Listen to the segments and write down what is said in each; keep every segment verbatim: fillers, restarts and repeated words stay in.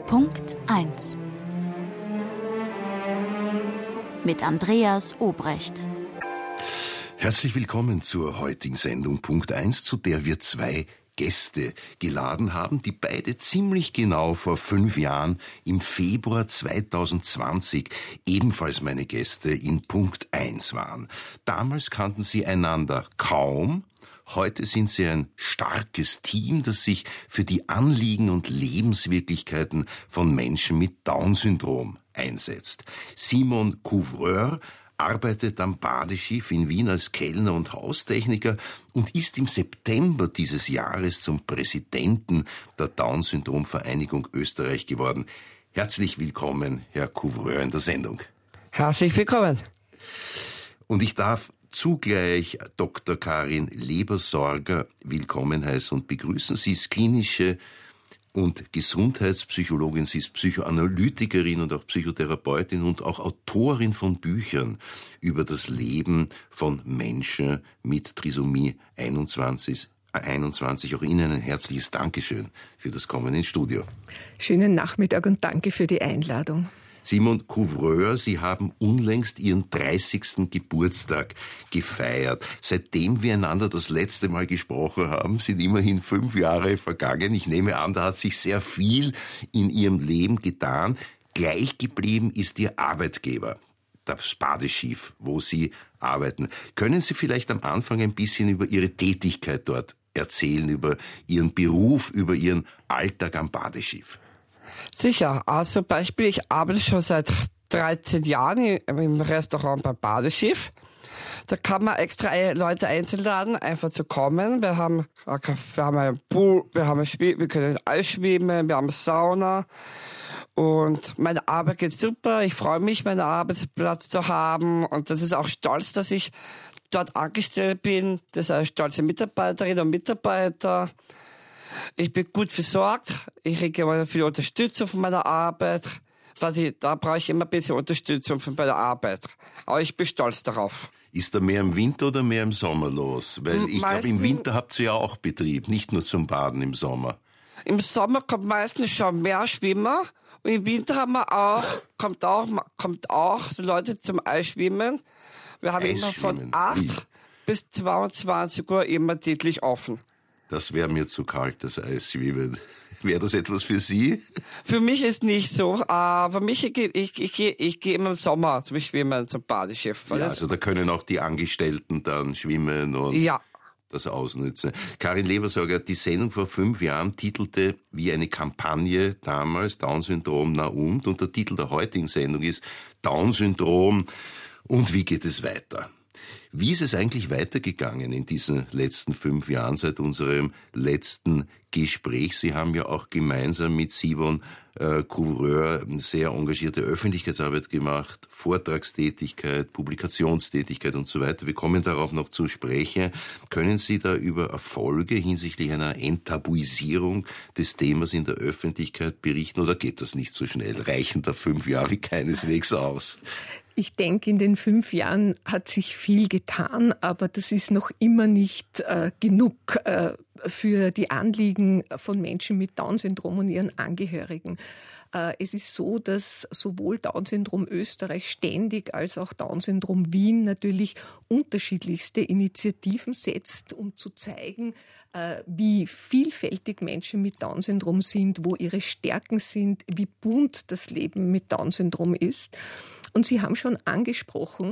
Punkt eins mit Andreas Obrecht. Herzlich willkommen zur heutigen Sendung Punkt eins, zu der wir zwei Gäste geladen haben, die beide ziemlich genau vor fünf Jahren im Februar zweitausendzwanzig ebenfalls meine Gäste in Punkt eins waren. Damals kannten sie einander kaum. Heute sind sie ein starkes Team, das sich für die Anliegen und Lebenswirklichkeiten von Menschen mit Down-Syndrom einsetzt. Simon Couvreur arbeitet am Badeschiff in Wien als Kellner und Haustechniker und ist im September dieses Jahres zum Präsidenten der Down-Syndrom-Vereinigung Österreich geworden. Herzlich willkommen, Herr Couvreur, in der Sendung. Herzlich willkommen. Und ich darf zugleich Doktor Karin Lebersorger willkommen heißen und begrüßen. Sie ist klinische und Gesundheitspsychologin, sie ist Psychoanalytikerin und auch Psychotherapeutin und auch Autorin von Büchern über das Leben von Menschen mit Trisomie einundzwanzig. einundzwanzig. Auch Ihnen ein herzliches Dankeschön für das Kommen ins Studio. Schönen Nachmittag und danke für die Einladung. Simon Couvreur, Sie haben unlängst Ihren dreißigsten Geburtstag gefeiert. Seitdem wir einander das letzte Mal gesprochen haben, sind immerhin fünf Jahre vergangen. Ich nehme an, da hat sich sehr viel in Ihrem Leben getan. Gleich geblieben ist Ihr Arbeitgeber, das Badeschiff, wo Sie arbeiten. Können Sie vielleicht am Anfang ein bisschen über Ihre Tätigkeit dort erzählen, über Ihren Beruf, über Ihren Alltag am Badeschiff? Sicher. Also Beispiel, ich arbeite schon seit dreizehn Jahren im Restaurant beim Badeschiff. Da kann man extra Leute einzuladen, einfach zu kommen. Wir haben, wir haben einen Pool, wir haben ein Spiel, wir können Eis schwimmen, wir haben Sauna. Und meine Arbeit geht super. Ich freue mich, meinen Arbeitsplatz zu haben. Und das ist auch stolz, dass ich dort angestellt bin. Das ist eine stolze Mitarbeiterin und Mitarbeiter. Ich bin gut versorgt, ich kriege immer viel Unterstützung von meiner Arbeit. Was ich, da brauche ich immer ein bisschen Unterstützung von meiner Arbeit. Aber ich bin stolz darauf. Ist da mehr im Winter oder mehr im Sommer los? Weil ich glaube, im Winter habt ihr ja auch Betrieb, nicht nur zum Baden im Sommer. Im Sommer kommt meistens schon mehr Schwimmer und im Winter haben wir auch, kommt auch, kommt auch Leute zum Eisschwimmen. Wir haben immer von acht bis zweiundzwanzig Uhr immer täglich offen. Das wäre mir zu kalt, das Eisschwimmen. Wäre das etwas für Sie? Für mich ist nicht so. Aber mich, ich, ich, ich, ich gehe immer im Sommer zum Schwimmen, zum Badeschiff. Ja, also da können auch die Angestellten dann schwimmen und ja. das ausnutzen. Karin Lebersorger, die Sendung vor fünf Jahren titelte wie eine Kampagne damals Down-Syndrom, na und? Und der Titel der heutigen Sendung ist Down-Syndrom und wie geht es weiter? Wie ist es eigentlich weitergegangen in diesen letzten fünf Jahren seit unserem letzten Gespräch? Sie haben ja auch gemeinsam mit Simon äh, Couvreur eine sehr engagierte Öffentlichkeitsarbeit gemacht, Vortragstätigkeit, Publikationstätigkeit und so weiter. Wir kommen darauf noch zu sprechen. Können Sie da über Erfolge hinsichtlich einer Enttabuisierung des Themas in der Öffentlichkeit berichten oder geht das nicht so schnell? Reichen da fünf Jahre keineswegs aus? Ich denke, in den fünf Jahren hat sich viel getan, aber das ist noch immer nicht äh, genug äh, für die Anliegen von Menschen mit Down-Syndrom und ihren Angehörigen. Äh, es ist so, dass sowohl Down-Syndrom Österreich ständig als auch Down-Syndrom Wien natürlich unterschiedlichste Initiativen setzt, um zu zeigen, äh, wie vielfältig Menschen mit Down-Syndrom sind, wo ihre Stärken sind, wie bunt das Leben mit Down-Syndrom ist. Und Sie haben schon angesprochen,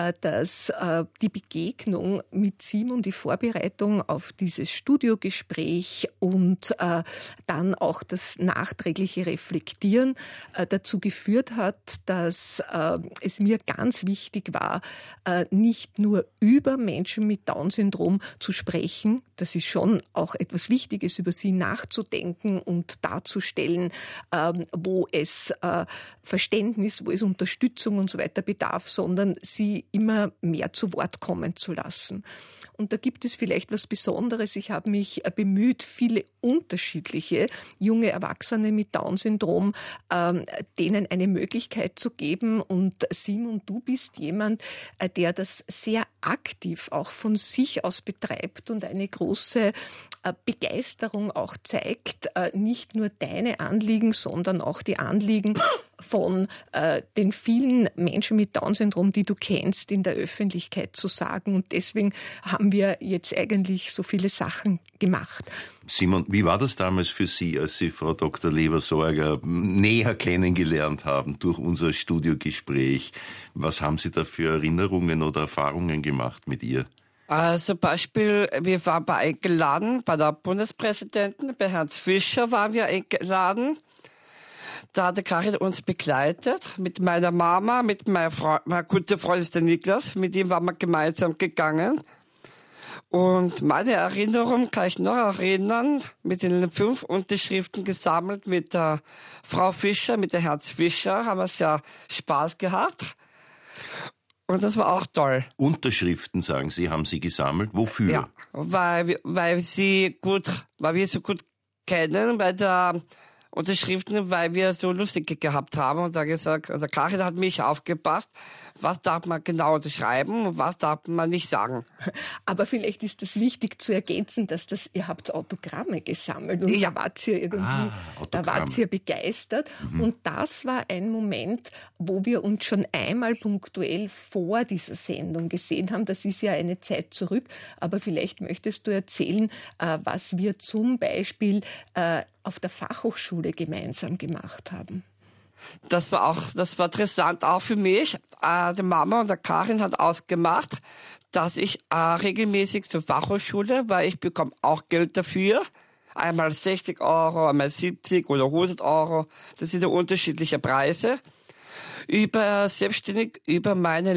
dass die Begegnung mit Simon, die Vorbereitung auf dieses Studiogespräch und dann auch das nachträgliche Reflektieren dazu geführt hat, dass es mir ganz wichtig war, nicht nur über Menschen mit Down-Syndrom zu sprechen, das ist schon auch etwas Wichtiges, über sie nachzudenken und darzustellen, wo es Verständnis, wo es Unterstützung und so weiter bedarf, sondern sie immer mehr zu Wort kommen zu lassen. Und da gibt es vielleicht was Besonderes. Ich habe mich bemüht, viele unterschiedliche junge Erwachsene mit Down-Syndrom, ähm, denen eine Möglichkeit zu geben. Und Simon, du bist jemand, der das sehr aktiv auch von sich aus betreibt und eine große Begeisterung auch zeigt, nicht nur deine Anliegen, sondern auch die Anliegen von äh, den vielen Menschen mit Down-Syndrom, die du kennst, in der Öffentlichkeit zu sagen. Und deswegen haben wir jetzt eigentlich so viele Sachen gemacht. Simon, wie war das damals für Sie, als Sie Frau Doktor Lebersorger näher kennengelernt haben durch unser Studiogespräch? Was haben Sie da für Erinnerungen oder Erfahrungen gemacht mit ihr? Also Beispiel, wir waren bei eingeladen, bei der Bundespräsidentin, bei Herrn Fischer waren wir eingeladen. Da hat der Karin uns begleitet, mit meiner Mama, mit meiner Freund, mein guter Freund ist der Niklas, mit ihm waren wir gemeinsam gegangen. Und meine Erinnerung kann ich noch erinnern, mit den fünf Unterschriften gesammelt mit der Frau Fischer, mit der Herrn Fischer, haben wir sehr Spaß gehabt. Und das war auch toll. Unterschriften, sagen Sie, haben Sie gesammelt. Wofür? Ja, weil, weil sie gut, weil wir so gut kennen, bei der Unterschriften, weil wir so lustig gehabt haben. Und da gesagt, also Karin hat mich aufgepasst, was darf man genau unterschreiben und was darf man nicht sagen. Aber vielleicht ist das wichtig zu ergänzen, dass das, ihr habt Autogramme gesammelt und ja. da wart ihr irgendwie, ah, da wart ihr begeistert. Mhm. Und das war ein Moment, wo wir uns schon einmal punktuell vor dieser Sendung gesehen haben. Das ist ja eine Zeit zurück. Aber vielleicht möchtest du erzählen, was wir zum Beispiel auf der Fachhochschule gemeinsam gemacht haben. Das war auch, das war interessant auch für mich. Äh, die Mama und der Karin hat ausgemacht, dass ich äh, regelmäßig zur Fachhochschule, weil ich bekomme auch Geld dafür. Einmal sechzig Euro, einmal siebzig oder hundert Euro. Das sind ja unterschiedliche Preise. Über selbstständig, über meine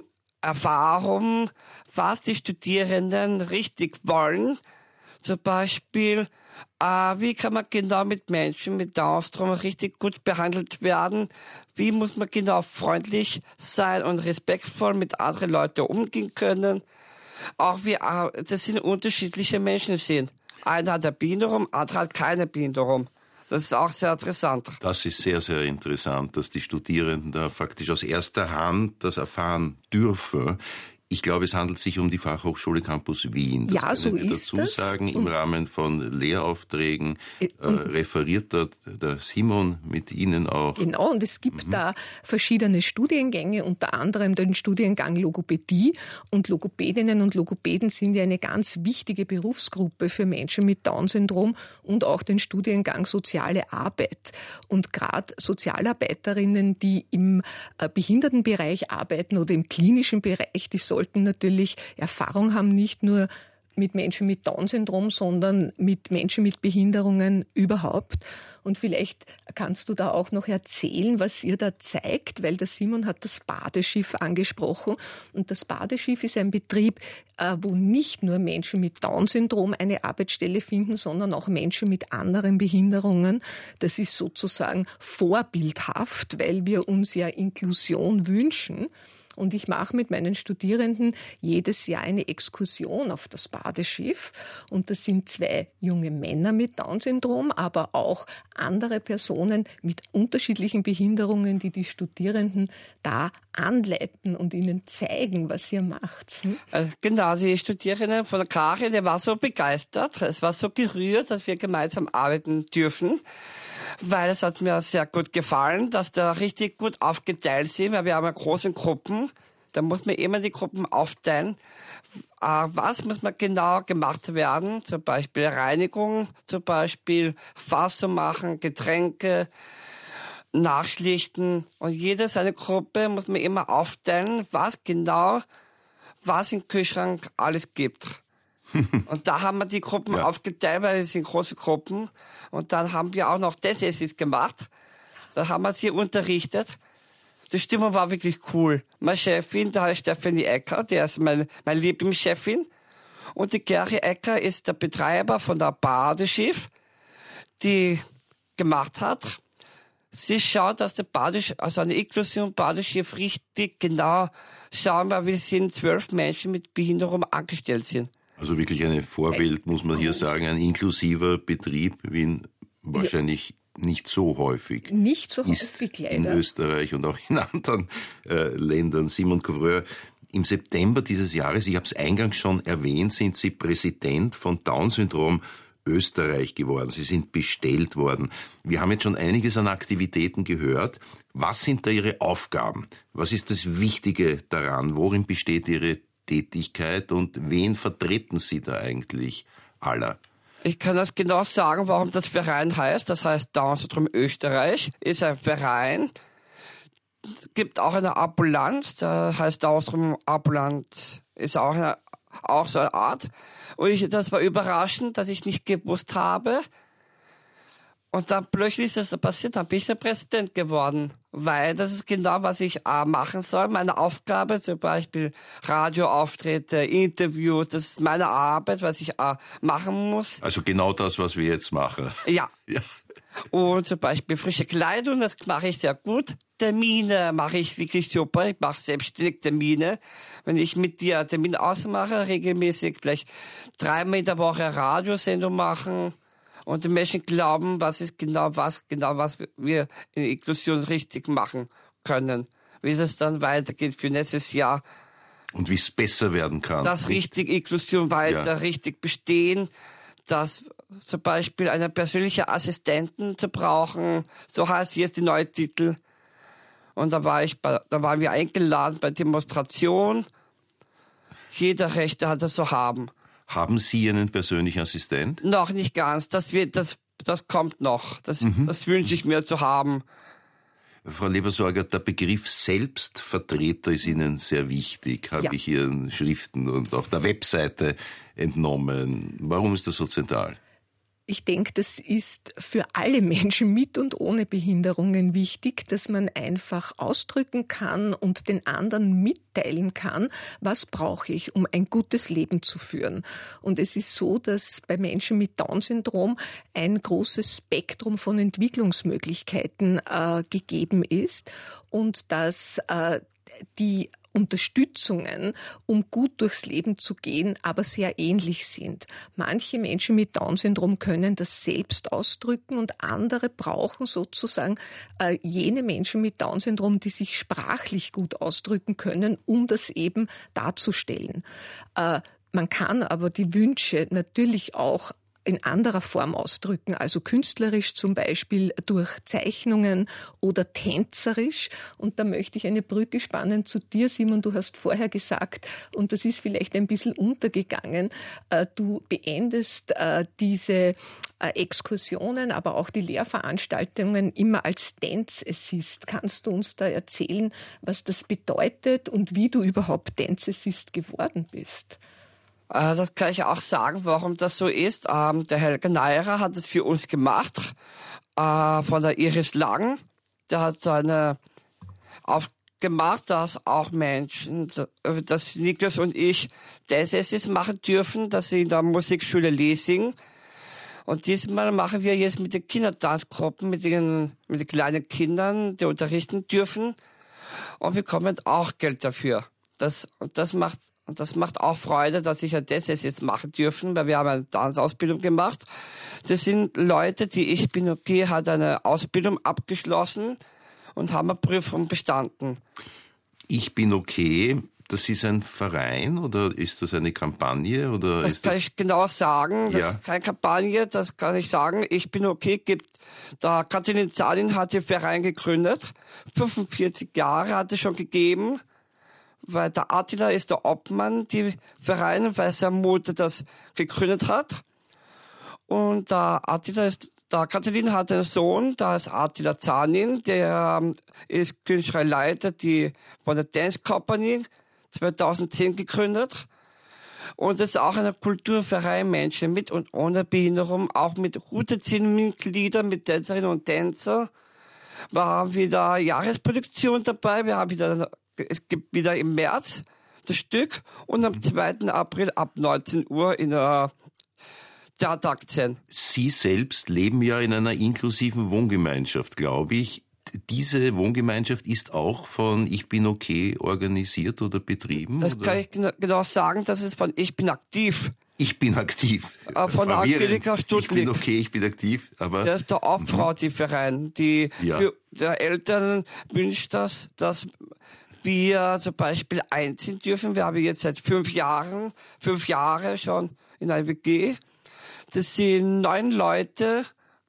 Lebenserfahrung, was die Studierenden richtig wollen. Zum Beispiel, äh, wie kann man genau mit Menschen mit Down-Syndrom richtig gut behandelt werden? Wie muss man genau freundlich sein und respektvoll mit anderen Leuten umgehen können? Auch wie, äh, das sind unterschiedliche Menschen sind. Einer hat eine Behinderung, andere hat keine Behinderung. Das ist auch sehr interessant. Das ist sehr, sehr interessant, dass die Studierenden da faktisch aus erster Hand das erfahren dürfen. Ich glaube, es handelt sich um die Fachhochschule Campus Wien. Das ja, so können wir ist dazu das. sagen, im Rahmen von Lehraufträgen äh, referiert dort der Simon mit Ihnen auch. Genau, und es gibt mhm. da verschiedene Studiengänge, unter anderem den Studiengang Logopädie. Und Logopädinnen und Logopäden sind ja eine ganz wichtige Berufsgruppe für Menschen mit Down-Syndrom und auch den Studiengang Soziale Arbeit. Und gerade Sozialarbeiterinnen, die im Behindertenbereich arbeiten oder im klinischen Bereich, die sollten natürlich Erfahrung haben, nicht nur mit Menschen mit Down-Syndrom, sondern mit Menschen mit Behinderungen überhaupt. Und vielleicht kannst du da auch noch erzählen, was ihr da zeigt, weil der Simon hat das Badeschiff angesprochen. Und das Badeschiff ist ein Betrieb, wo nicht nur Menschen mit Down-Syndrom eine Arbeitsstelle finden, sondern auch Menschen mit anderen Behinderungen. Das ist sozusagen vorbildhaft, weil wir uns ja Inklusion wünschen. Und ich mache mit meinen Studierenden jedes Jahr eine Exkursion auf das Badeschiff. Und das sind zwei junge Männer mit Down-Syndrom, aber auch andere Personen mit unterschiedlichen Behinderungen, die die Studierenden da anleiten und ihnen zeigen, was ihr macht. Hm? Genau, die Studierenden von der Karin, die war so begeistert, es war so gerührt, dass wir gemeinsam arbeiten dürfen. Weil es hat mir sehr gut gefallen, dass da richtig gut aufgeteilt sind, weil wir haben große Gruppen. Da muss man immer die Gruppen aufteilen. Was muss man genau gemacht werden? Zum Beispiel Reinigung, zum Beispiel Fassung machen, Getränke, nachschlichten. Und jede seine Gruppe muss man immer aufteilen, was genau, was im Kühlschrank alles gibt. Und da haben wir die Gruppen ja. aufgeteilt, weil es sind große Gruppen. Und dann haben wir auch noch das jetzt gemacht. Da haben wir sie unterrichtet. Die Stimmung war wirklich cool. Meine Chefin, da heißt Stefanie Ecker, die ist meine, meine Lieblingschefin. Und die Geri Ecker ist der Betreiber von der Badeschiff, die gemacht hat. Sie schaut, dass der Badeschiff, also eine Inklusion Badeschiff richtig genau schauen, weil wir sind zwölf Menschen mit Behinderung angestellt sind. Also wirklich ein Vorbild, muss man hier sagen, ein inklusiver Betrieb, wie ihn wahrscheinlich nicht so häufig Nicht so ist häufig, leider. In Österreich und auch in anderen äh, Ländern. Simon Couvreur, Im September dieses Jahres, ich habe es eingangs schon erwähnt, sind Sie Präsident von Down-Syndrom Österreich geworden. Sie sind bestellt worden. Wir haben jetzt schon einiges an Aktivitäten gehört. Was sind da Ihre Aufgaben? Was ist das Wichtige daran? Worin besteht Ihre Tätigkeit und wen vertreten Sie da eigentlich aller? Ich kann das genau sagen, warum das Verein heißt. Das heißt Down-Syndrom Österreich ist ein Verein. Es gibt auch eine Ambulanz, da heißt Down-Syndrom Ambulant, ist auch eine auch so eine Art. Und ich, das war überraschend, dass ich nicht gewusst habe. Und dann plötzlich ist das passiert, dann bin ich der Präsident geworden. Weil das ist genau, was ich äh, machen soll. Meine Aufgabe, zum Beispiel Radioauftritte, Interviews, das ist meine Arbeit, was ich äh, machen muss. Also genau das, was wir jetzt machen. Ja. Ja. Und zum Beispiel frische Kleidung, das mache ich sehr gut. Termine mache ich wirklich super. Ich mache selbstständig Termine. Wenn ich mit dir Termine ausmache, regelmäßig vielleicht dreimal in der Woche Radiosendung machen und die Menschen glauben, was ist genau was, genau was wir in Inklusion richtig machen können. Wie es dann weitergeht für nächstes Jahr. Und wie es besser werden kann. Dass richtig Inklusion weiter ja. richtig bestehen. Dass zum Beispiel einen persönlichen Assistenten zu brauchen, so heißt jetzt die neue Titel. Und da war ich, bei, da waren wir eingeladen bei Demonstration. Jeder Rechte hat das so haben. Haben Sie einen persönlichen Assistent? Noch nicht ganz. Das wird, das, das kommt noch. Das, mhm. das wünsche ich mir zu haben. Frau Lebersorger, der Begriff Selbstvertreter ist Ihnen sehr wichtig, habe ja. ich Ihren Schriften und auf der Webseite entnommen. Warum ist das so zentral? Ich denke, das ist für alle Menschen mit und ohne Behinderungen wichtig, dass man einfach ausdrücken kann und den anderen mitteilen kann, was brauche ich, um ein gutes Leben zu führen. Und es ist so, dass bei Menschen mit Down-Syndrom ein großes Spektrum von Entwicklungsmöglichkeiten äh, gegeben ist und dass äh, die Unterstützungen, um gut durchs Leben zu gehen, aber sehr ähnlich sind. Manche Menschen mit Down-Syndrom können das selbst ausdrücken und andere brauchen sozusagen äh, jene Menschen mit Down-Syndrom, die sich sprachlich gut ausdrücken können, um das eben darzustellen. Äh, man kann aber die Wünsche natürlich auch in anderer Form ausdrücken, also künstlerisch zum Beispiel durch Zeichnungen oder tänzerisch. Und da möchte ich eine Brücke spannen zu dir, Simon. Du hast vorher gesagt, und das ist vielleicht ein bisschen untergegangen, du beendest diese Exkursionen, aber auch die Lehrveranstaltungen immer als Dance Assist. Kannst du uns da erzählen, was das bedeutet und wie du überhaupt Dance Assist geworden bist? Das kann ich auch sagen, warum das so ist. Ähm, der Helge Neirer hat es für uns gemacht, äh, von der Iris Lang. Der hat so eine aufgemacht, dass auch Menschen, dass Niklas und ich das jetzt machen dürfen, dass sie in der Musikschule Lesing. Und diesmal machen wir jetzt mit den Kindertanzgruppen, mit den, mit den kleinen Kindern, die unterrichten dürfen. Und wir bekommen auch Geld dafür. Das, und das macht Und das macht auch Freude, dass ich ja das jetzt machen dürfen, weil wir haben eine Tanzausbildung gemacht. Das sind Leute, die Ich bin okay, hat eine Ausbildung abgeschlossen und haben eine Prüfung bestanden. Ich bin okay, das ist ein Verein oder ist das eine Kampagne? Oder das ist kann das ich genau sagen. Das ja. ist keine Kampagne, das kann ich sagen. Ich bin okay gibt. Da Katalin Zahlin hat den Verein gegründet. fünfundvierzig Jahre hat es schon gegeben. Weil der Attila ist der Obmann, die Vereine, weil seine Mutter das gegründet hat. Und der Attila ist, der Katalin hat einen Sohn, der ist Attila Zanin, der ist künstlerischer Leiter, die von der Dance Company zweitausendzehn gegründet. Und das ist auch ein Kulturverein, Menschen mit und ohne Behinderung, auch mit Routine-Mitgliedern, mit Tänzerinnen und Tänzer. Wir haben wieder Jahresproduktion dabei, wir haben wieder Es gibt wieder im März das Stück und am zweiten April ab neunzehn Uhr in der Theateraktien. Sie selbst leben ja in einer inklusiven Wohngemeinschaft, glaube ich. Diese Wohngemeinschaft ist auch von Ich bin okay organisiert oder betrieben? Das oder? kann ich genau sagen, das ist von Ich bin aktiv. Ich bin aktiv. Äh, von der Angelika Studlik. Ich bin okay, ich bin aktiv. Aber der ist der Obfrau, die Verein, die ja. für der Eltern wünscht das, dass wir zum Beispiel einziehen dürfen. Wir haben jetzt seit fünf Jahren, fünf Jahre schon in einer W G. Das sind neun Leute,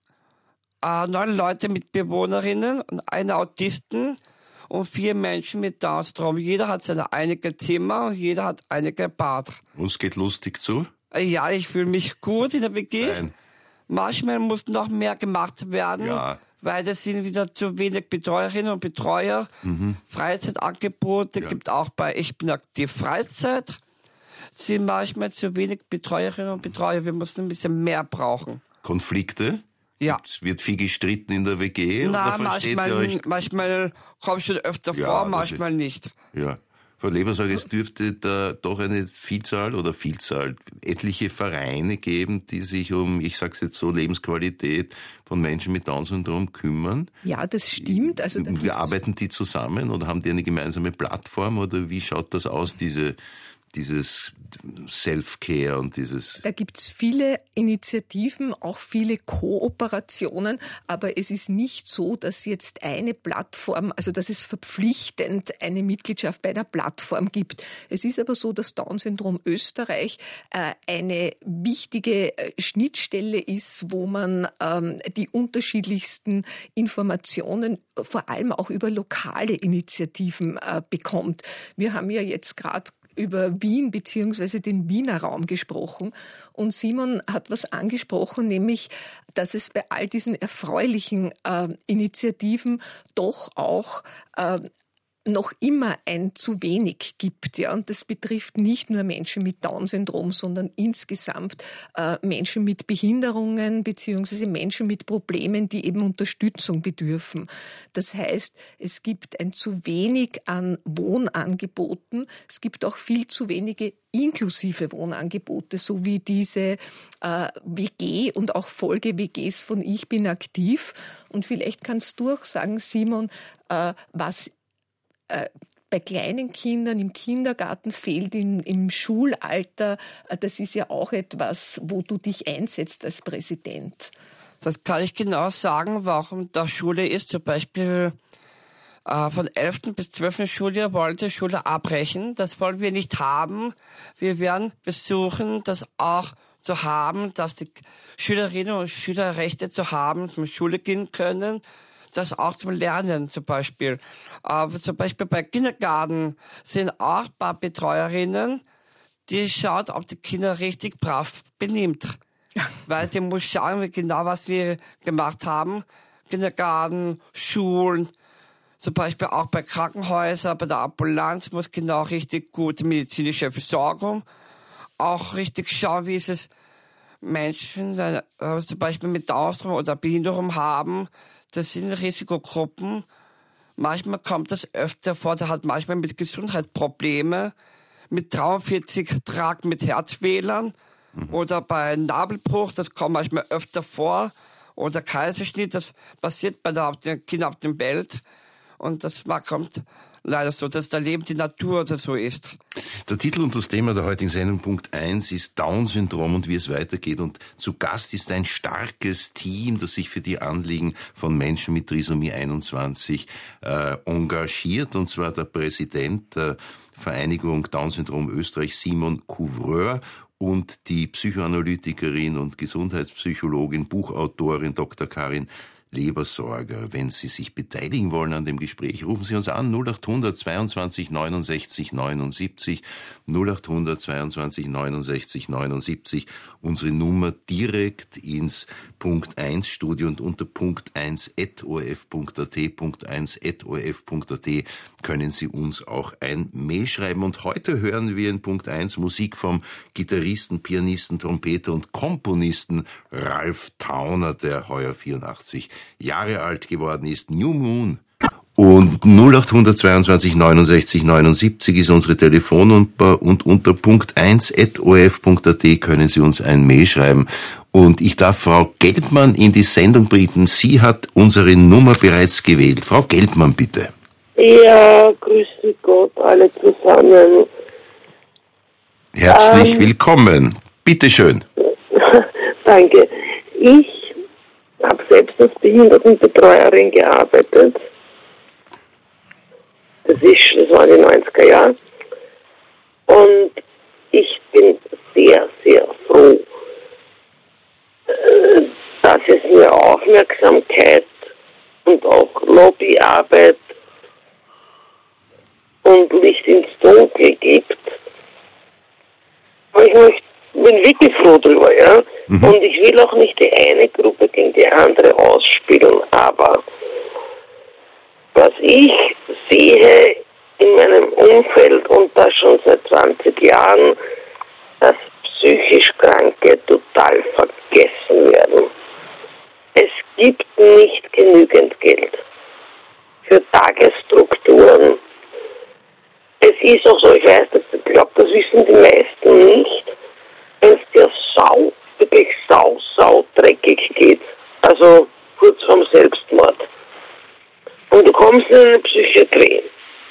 äh, neun Leute Mitbewohnerinnen und eine Autisten und vier Menschen mit Down-Syndrom. Jeder hat seine eigene Zimmer und jeder hat einige Bad. Und es geht lustig zu? Ja, ich fühle mich gut in der W G. Nein. Manchmal muss noch mehr gemacht werden, Ja. weil das sind wieder zu wenig Betreuerinnen und Betreuer. Mhm. Freizeitangebote Ja. gibt auch bei Ich bin aktiv Freizeit. Sind manchmal zu wenig Betreuerinnen und Betreuer. Wir müssen ein bisschen mehr brauchen. Konflikte? Ja. Es wird viel gestritten in der W G? Na, oder versteht manchmal, ihr euch? manchmal kommt schon öfter Ja, vor, das manchmal nicht. Ja. Frau Lebersager, es dürfte da doch eine Vielzahl oder Vielzahl, etliche Vereine geben, die sich um, ich sag's jetzt so, Lebensqualität von Menschen mit Down-Syndrom kümmern. Ja, das stimmt. Also da Wie gibt's- arbeiten die zusammen oder haben die eine gemeinsame Plattform oder wie schaut das aus, diese, dieses Self-Care und dieses... Da gibt's viele Initiativen, auch viele Kooperationen, aber es ist nicht so, dass jetzt eine Plattform, also dass es verpflichtend eine Mitgliedschaft bei einer Plattform gibt. Es ist aber so, dass Down-Syndrom Österreich äh, eine wichtige äh, Schnittstelle ist, wo man ähm, die unterschiedlichsten Informationen, vor allem auch über lokale Initiativen äh, bekommt. Wir haben ja jetzt gerade über Wien beziehungsweise den Wiener Raum gesprochen. Und Simon hat was angesprochen, nämlich, dass es bei all diesen erfreulichen äh, Initiativen doch auch äh, noch immer ein zu wenig gibt, ja, und das betrifft nicht nur Menschen mit Down-Syndrom, sondern insgesamt äh, Menschen mit Behinderungen beziehungsweise Menschen mit Problemen, die eben Unterstützung bedürfen. Das heißt, es gibt ein zu wenig an Wohnangeboten, es gibt auch viel zu wenige inklusive Wohnangebote, so wie diese äh, W G und auch Folge-W Gs von Ich bin aktiv. Und vielleicht kannst du auch sagen, Simon, äh, was bei kleinen Kindern im Kindergarten fehlt, im, im Schulalter. Das ist ja auch etwas, wo du dich einsetzt als Präsident. Das kann ich genau sagen, warum das Schule ist. Zum Beispiel äh, von elften bis zwölften Schuljahr wollte Schule abbrechen. Das wollen wir nicht haben. Wir werden versuchen, das auch zu haben, dass die Schülerinnen und Schüler Rechte zu haben, zum Schule gehen können. Das auch zum Lernen zum Beispiel. Aber zum Beispiel bei Kindergarten sind auch ein paar Betreuerinnen, die schaut, ob die Kinder richtig brav benimmt. Weil sie muss schauen, wie genau was wir gemacht haben. Kindergarten, Schulen, zum Beispiel auch bei Krankenhäusern, bei der Ambulanz muss genau richtig gute medizinische Versorgung. Auch richtig schauen, wie ist es Menschen, äh, zum Beispiel mit Down-Syndrom oder Behinderung haben. Das sind Risikogruppen. Manchmal kommt das öfter vor, der hat manchmal mit Gesundheit Probleme, mit dreiundvierzig Trag mit Herzfehlern mhm. oder bei Nabelbruch, das kommt manchmal öfter vor, oder Kaiserschnitt, das passiert bei der Kinder auf der Welt. Und das kommt leider so, dass das Leben die Natur oder so ist. Der Titel und das Thema der heutigen Sendung Punkt eins ist Down-Syndrom und wie es weitergeht. Und zu Gast ist ein starkes Team, das sich für die Anliegen von Menschen mit Trisomie einundzwanzig äh, engagiert. Und zwar der Präsident der Vereinigung Down-Syndrom Österreich, Simon Couvreur, und die Psychoanalytikerin und Gesundheitspsychologin, Buchautorin Doktor Karin Lebersorger. Wenn Sie sich beteiligen wollen an dem Gespräch, rufen Sie uns an null acht hundert zweiundzwanzig neunundsechzig neunundsiebzig, null acht hundert zweiundzwanzig neunundsechzig neunundsiebzig, unsere Nummer direkt ins Punkt eins Studio und unter punkt eins at o r f punkt a t, punkt eins at o r f punkt a t können Sie uns auch ein Mail schreiben. Und heute hören wir in Punkt eins Musik vom Gitarristen, Pianisten, Trompeter und Komponisten Ralph Tauner, der heuer vierundachtzig Jahre alt geworden ist. New Moon. Und null acht hundert zweiundzwanzig neunundsechzig neunundsiebzig ist unsere Telefonnummer und unter punkt eins at o r f punkt a t können Sie uns ein Mail schreiben. Und ich darf Frau Geldmann in die Sendung bringen. Sie hat unsere Nummer bereits gewählt. Frau Geldmann, bitte. Ja, grüßen Gott, alle zusammen. Herzlich ähm, willkommen. Bitte schön. Danke. Ich habe selbst als Behindertenbetreuerin gearbeitet. Das ist, das waren die neunziger Jahre. Und ich bin sehr, sehr froh, dass es mir Aufmerksamkeit und auch Lobbyarbeit und Licht ins Dunkel gibt. Aber ich möchte, bin wirklich froh drüber, ja. Mhm. Und ich will auch nicht die eine Gruppe gegen die andere ausspielen, aber was ich sehe in meinem Umfeld und das schon seit zwanzig Jahren, dass psychisch Kranke total vergessen werden. Es gibt nicht genügend Geld für Tagesstrukturen. Es ist auch so, ich weiß, dass, ich glaube, das wissen die meisten nicht, wenn es dir sau, wirklich sau, sau dreckig geht, also kurz vorm Selbstmord, und du kommst in eine Psychiatrie.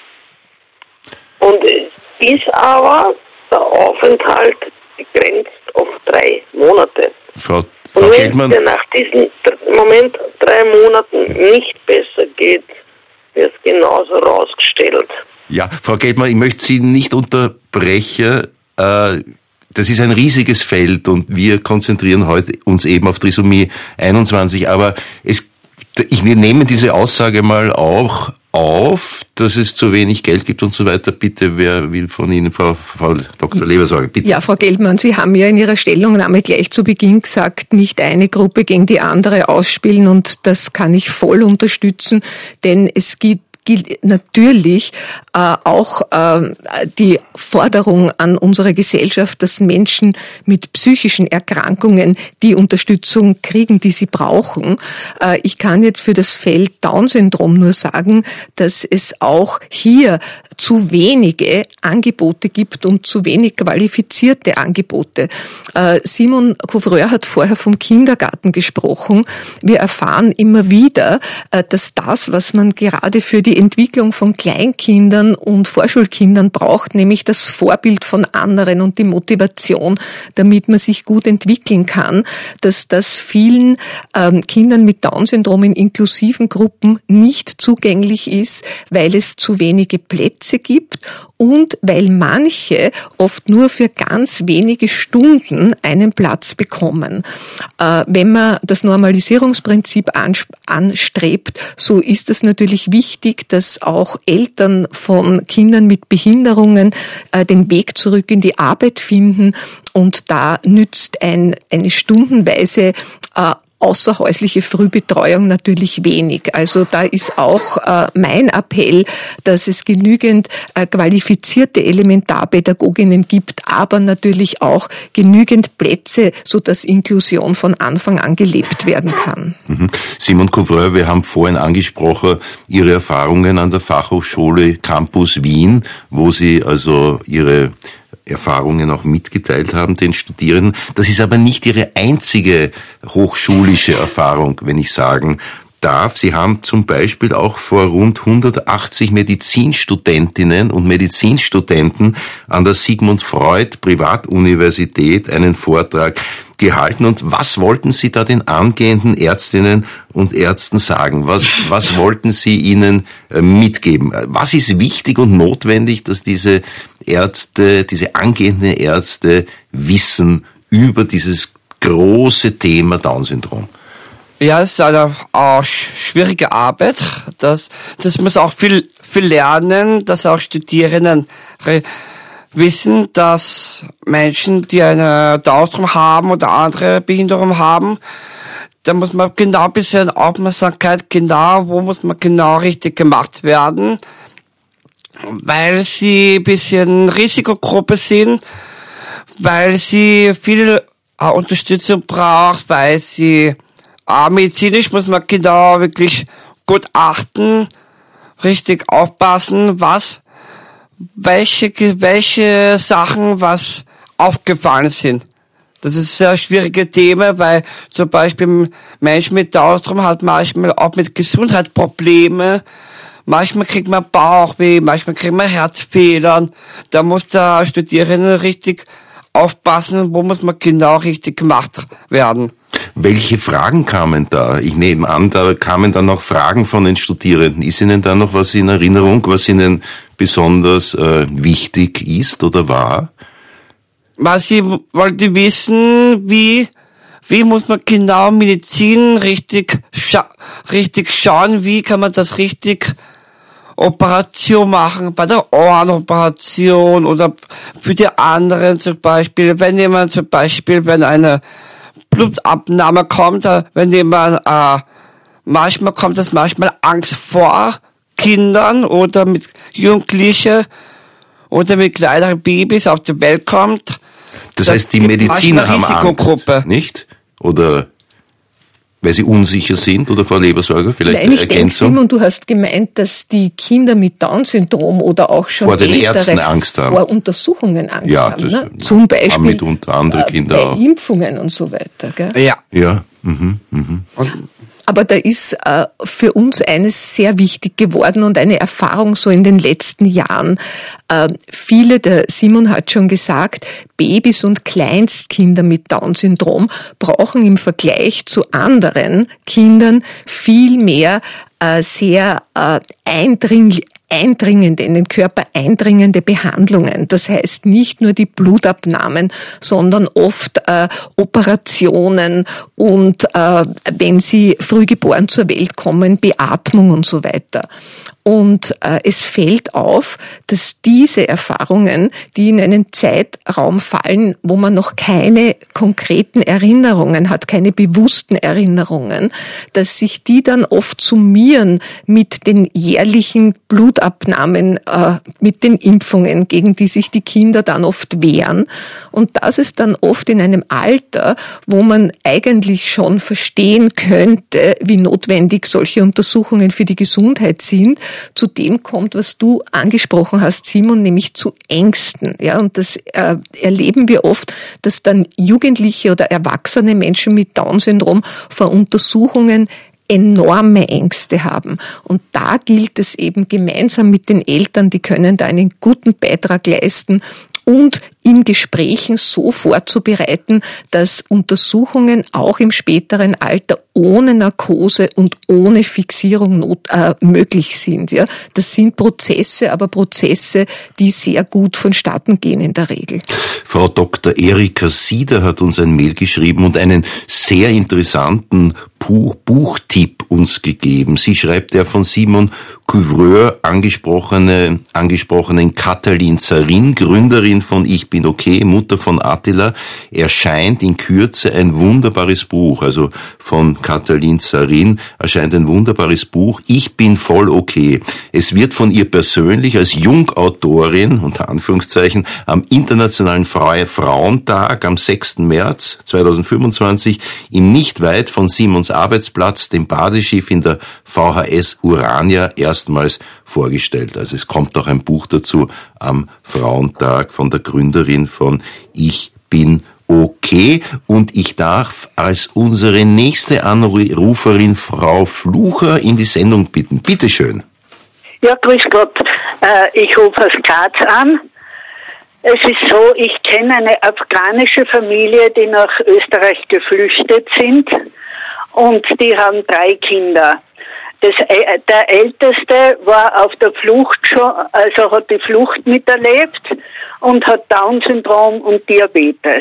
Und es ist aber der Aufenthalt begrenzt auf drei Monate. Frau, Und Frau wenn Geldmann, es dir nach diesem Moment drei Monaten nicht besser geht, wird es genauso rausgestellt. ja, Frau Geldmann, ich möchte Sie nicht unterbrechen. Äh, das ist ein riesiges Feld und wir konzentrieren heute uns eben auf Trisomie einundzwanzig, aber es, ich, wir nehmen diese Aussage mal auch auf, dass es zu wenig Geld gibt und so weiter. Bitte, wer will von Ihnen, Frau, Frau Doktor Lebersorge, bitte. Ja, Frau Geldmann, Sie haben ja in Ihrer Stellungnahme gleich zu Beginn gesagt, nicht eine Gruppe gegen die andere ausspielen, und das kann ich voll unterstützen, denn es gibt gilt natürlich äh, auch äh, die Forderung an unsere Gesellschaft, dass Menschen mit psychischen Erkrankungen die Unterstützung kriegen, die sie brauchen. Äh, ich kann jetzt für das Feld Down-Syndrom nur sagen, dass es auch hier zu wenige Angebote gibt und zu wenig qualifizierte Angebote. Äh, Simon Couvreur hat vorher vom Kindergarten gesprochen. Wir erfahren immer wieder, äh, dass das, was man gerade für die Entwicklung von Kleinkindern und Vorschulkindern braucht, nämlich das Vorbild von anderen und die Motivation, damit man sich gut entwickeln kann, dass das vielen ähm, Kindern mit Down-Syndrom in inklusiven Gruppen nicht zugänglich ist, weil es zu wenige Plätze gibt und weil manche oft nur für ganz wenige Stunden einen Platz bekommen. Äh, wenn man das Normalisierungsprinzip anstrebt, so ist es natürlich wichtig, dass auch Eltern von Kindern mit Behinderungen äh, den Weg zurück in die Arbeit finden, und da nützt ein, eine stundenweise äh, außerhäusliche Frühbetreuung natürlich wenig. Also da ist auch äh, mein Appell, dass es genügend äh, qualifizierte Elementarpädagoginnen gibt, aber natürlich auch genügend Plätze, sodass Inklusion von Anfang an gelebt werden kann. Mhm. Simon Couvreur, wir haben vorhin angesprochen, Ihre Erfahrungen an der Fachhochschule Campus Wien, wo Sie also Ihre Erfahrungen auch mitgeteilt haben den Studierenden. Das ist aber nicht Ihre einzige hochschulische Erfahrung, wenn ich sagen darf. Sie haben zum Beispiel auch vor rund hundertachtzig Medizinstudentinnen und Medizinstudenten an der Sigmund Freud Privatuniversität einen Vortrag gehalten. Und was wollten Sie da den angehenden Ärztinnen und Ärzten sagen? Was, was wollten Sie ihnen mitgeben? Was ist wichtig und notwendig, dass diese Ärzte, diese angehenden Ärzte wissen über dieses große Thema Down-Syndrom? Ja, es ist eine auch schwierige Arbeit. Das, das muss auch viel, viel lernen, dass auch Studierenden wissen, dass Menschen, die eine Down-Syndrom haben oder andere Behinderung haben, da muss man genau ein bisschen Aufmerksamkeit, genau, wo muss man genau richtig gemacht werden, weil sie ein bisschen Risikogruppe sind, weil sie viel Unterstützung braucht, weil sie äh, medizinisch muss man genau wirklich gut achten, richtig aufpassen, was welche welche Sachen was aufgefallen sind. Das ist ein sehr schwieriges Thema, weil zum Beispiel Menschen mit Down-Syndrom hat manchmal auch mit Gesundheitsprobleme. Manchmal kriegt man Bauchweh, manchmal kriegt man Herzfehler. Da muss der Studierende richtig aufpassen, wo muss man genau richtig gemacht werden. Welche Fragen kamen da? Ich nehme an, da kamen dann noch Fragen von den Studierenden. Ist Ihnen da noch was in Erinnerung, was Ihnen besonders äh, wichtig ist oder war? Was ich wollte wissen, wie, wie muss man genau Medizin richtig, scha- richtig schauen, wie kann man das richtig Operation machen, bei der Ohrenoperation oder für die anderen zum Beispiel, wenn jemand zum Beispiel, wenn eine Blutabnahme kommt, wenn jemand, äh, manchmal kommt das manchmal Angst vor Kindern oder mit Jugendlichen oder mit kleineren Babys auf die Welt kommt. Das, das heißt, die Mediziner haben Angst, nicht? Oder weil sie unsicher sind oder vor Lebersorge? Vielleicht Nein, ich eine denke, Ergänzung? Simon, du hast gemeint, dass die Kinder mit Down-Syndrom oder auch schon vor den ältere Ärzten Angst haben. vor Untersuchungen Angst ja, haben. das Ne? Zum Beispiel haben mitunter andere Kinder bei auch. Impfungen und so weiter. Gell? Ja. Ja. Mhm, mhm. Aber da ist äh, für uns eines sehr wichtig geworden und eine Erfahrung so in den letzten Jahren. Äh, viele, der Simon hat schon gesagt, Babys und Kleinstkinder mit Down-Syndrom brauchen im Vergleich zu anderen Kindern viel mehr äh, sehr äh, eindringlich eindringende, in den Körper eindringende Behandlungen. Das heißt nicht nur die Blutabnahmen, sondern oft äh, Operationen und äh, wenn sie frühgeboren zur Welt kommen, Beatmung und so weiter. Und äh, es fällt auf, dass diese Erfahrungen, die in einen Zeitraum fallen, wo man noch keine konkreten Erinnerungen hat, keine bewussten Erinnerungen, dass sich die dann oft summieren mit den jährlichen Blutabnahmen, äh, mit den Impfungen, gegen die sich die Kinder dann oft wehren. Und das ist dann oft in einem Alter, wo man eigentlich schon verstehen könnte, wie notwendig solche Untersuchungen für die Gesundheit sind, zu dem kommt, was du angesprochen hast, Simon, nämlich zu Ängsten. Ja, und das äh, erleben wir oft, dass dann Jugendliche oder erwachsene Menschen mit Down-Syndrom vor Untersuchungen enorme Ängste haben. Und da gilt es eben gemeinsam mit den Eltern, die können da einen guten Beitrag leisten und in Gesprächen so vorzubereiten, dass Untersuchungen auch im späteren Alter ohne Narkose und ohne Fixierung not, äh, möglich sind. Ja, das sind Prozesse, aber Prozesse, die sehr gut vonstatten gehen in der Regel. Frau Doktor Erika Sieder hat uns ein Mail geschrieben und einen sehr interessanten Buch, Buchtipp uns gegeben. Sie schreibt, der von Simon Couvreur angesprochene, angesprochenen Katalin Zarin, Gründerin von Ich bin okay, Mutter von Attila, erscheint in Kürze ein wunderbares Buch. Also von Katalin Zarin erscheint ein wunderbares Buch, Ich bin voll okay. Es wird von ihr persönlich als Jungautorin, unter Anführungszeichen, am Internationalen Frauentag am sechsten März zweitausendfünfundzwanzig im nicht weit von Simons Arbeitsplatz, dem Badeschiff in der V H S Urania, erstmals vorgestellt. Also es kommt auch ein Buch dazu am Frauentag von der Gründerin von Ich bin okay. Und ich darf als unsere nächste Anruferin Frau Flucher in die Sendung bitten. Bitte schön. Ja, grüß Gott. Äh, ich rufe aus Graz an. Es ist so, ich kenne eine afghanische Familie, die nach Österreich geflüchtet sind. Und die haben drei Kinder. Das, der Älteste war auf der Flucht schon, also hat die Flucht miterlebt und hat Down-Syndrom und Diabetes.